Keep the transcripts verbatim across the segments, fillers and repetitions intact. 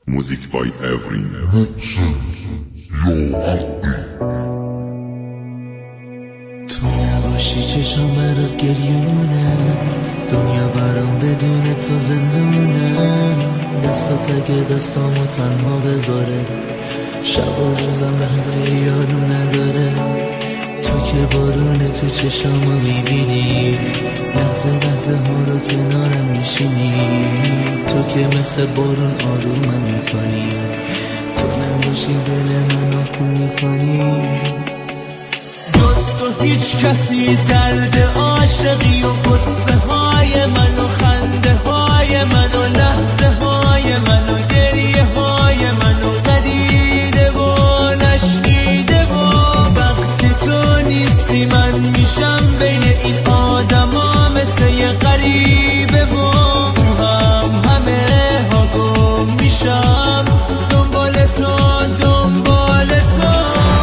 Music by Every. تو نباشی چشم برات گریونه، دنیا برام بدون تو زندونه. دستات اگه دستامو تنها بذاره، شب و روزم لحظه یارو نداره. تو که بارونه تو چشامو میبینی، لحظه لحظه ها رو کنارم میشینی. تو که مثل بارون آرومم میکنی، تو نباشی دل منو خون میکنی. جز تو هیچ کسی درد عاشقی و قصه های من و خنده های من و لحظه های من و گریه های من و ندیده و نشنیده. و وقتی تو نیستی من میشم بین این آدم ها مثل یه غریبه. و تو هم همه ها گم میشم دنبال تو دنبال تو.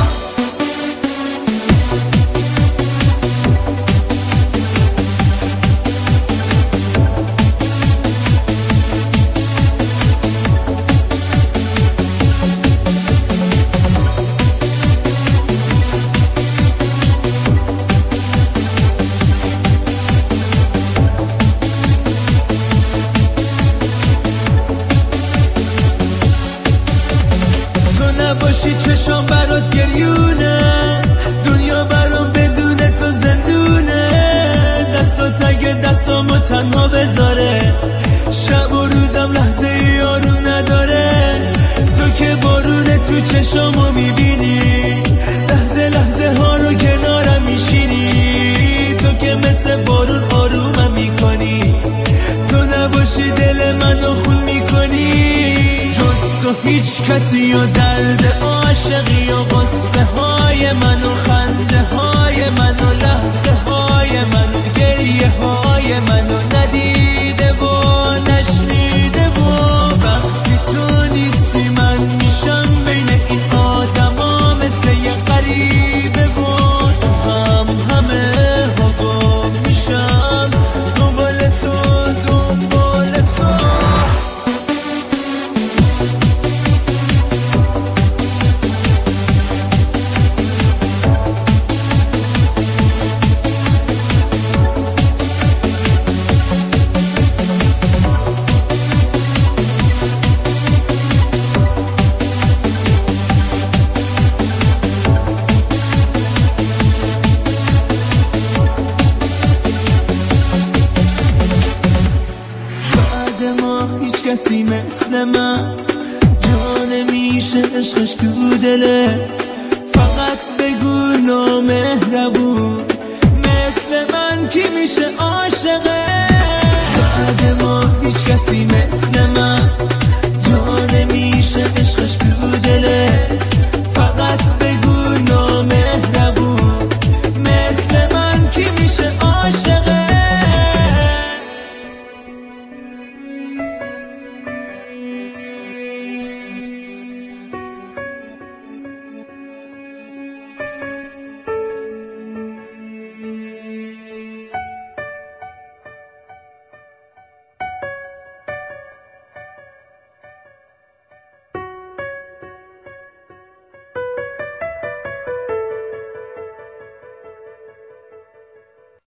نباشی چشم برات گریونه، دنیا برام بدون تو زندونه. دستات اگه دستامو تنها بذاره، شب و روزم لحظه یارو نداره. تو که بارونه تو چشامو میبینی، لحظه لحظه ها رو کنارم میشینی. تو که مثل بارون آرومم میکنی، تو نباشی دل منو خون میکنی. تو هیچ کسی و درد عاشقی و قصه های من و خنده های من و لحظه های من و گریه های من و ندیده و نشنیده. و وقتی تو نیستی من میشم بین این آدم ها مثل یه غریبه. و تو هم همه ها گم میشم دنبال تو دنبال تو. هیچ کسی مثل من جا نمیشه عشقش تو دلت. فقط بگو نامهربون مثل من کی میشه عاشقه. بعد ما هیچ کسی مثل من